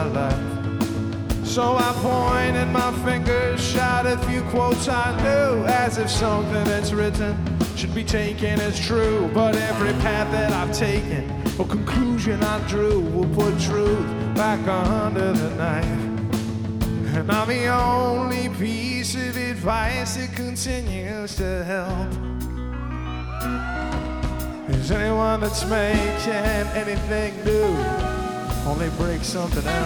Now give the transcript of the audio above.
life. So I pointed my finger, shot a few quotes I knew, as if something that's written should be taken as true. But every path that I've taken, or conclusion I drew, will put truth back under the knife. And I'm the only piece of advice that continues to help. Is anyone that's making anything new only breaks something else?